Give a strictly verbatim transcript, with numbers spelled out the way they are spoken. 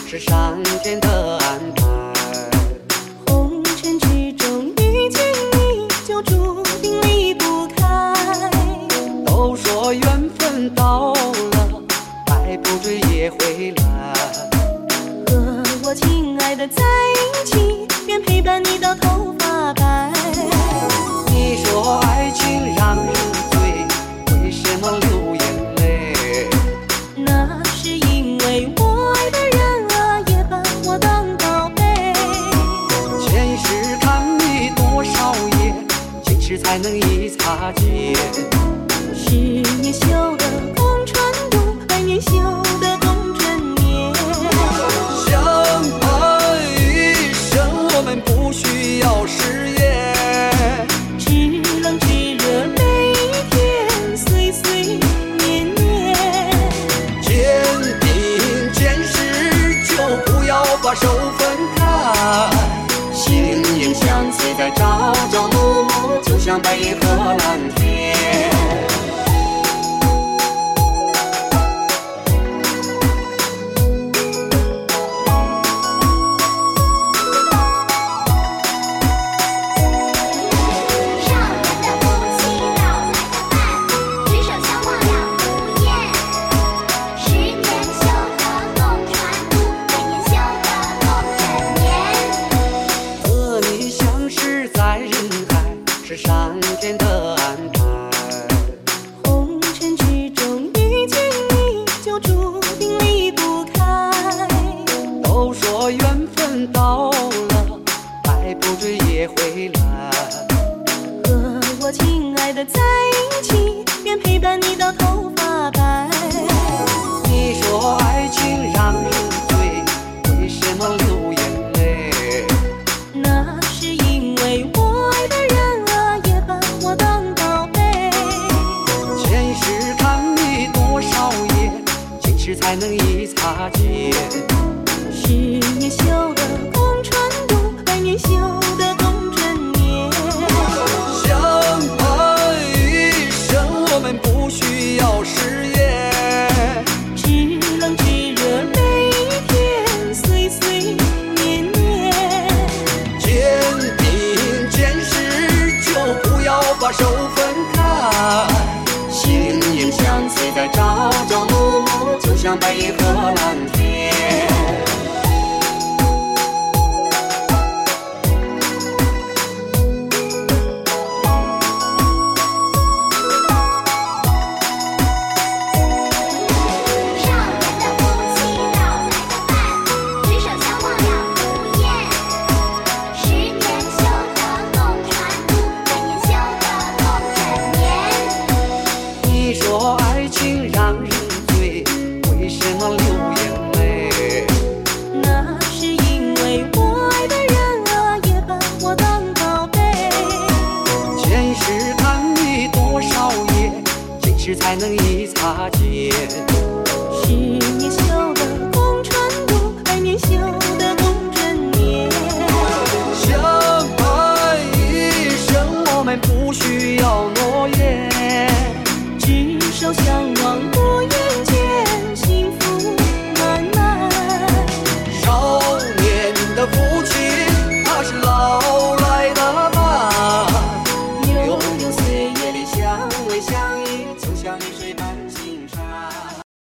是上天的安排。 红尘之中遇见你，就注定离不开。 都说缘分到了，爱不追也会来。 和我亲爱的在一起，愿陪伴你到头发白。 你说爱情让人醉，为什么流眼泪？ 那是因为我爱的人啊，也把我当宝贝。 前世看你多少夜，今世才能一擦肩。 十年修得共船渡，百年修得共枕眠。 相伴一生，我们不需要誓言。 知冷知热每一天，岁岁年年。 肩并肩时，就不要把手分开。心影相随在朝朝暮暮，就像白云和蓝天。是上天的安排。 红尘之中遇见你，就注定离不开。 都说缘分到了，爱不追也会来。 和我亲爱的在一起，愿陪伴你到头发白。 你说爱情让人醉，为什么流眼泪？ 那是因为我爱的人啊，也把我当宝贝。 前世看你多少夜，今世才能一擦肩。 十年修得共船渡，百年修得共枕眠。 相伴一生，我们不需要誓言。 知冷知热每一天，岁岁年年。 肩并肩时，就不要把手分开。心影相随在朝朝暮暮，就像白云和蓝天。你说爱情让人醉，为什么流眼泪？ 那是因为我爱的人啊，也把我当宝贝。 前世看你多少夜，今世才能一擦肩。 十年修得共船渡，百年修得共枕眠。 相伴一生，我们不需要诺言。 执手相望不言间，幸福满满。 少年的父亲，他是老来的伴。悠悠岁月里相偎相依。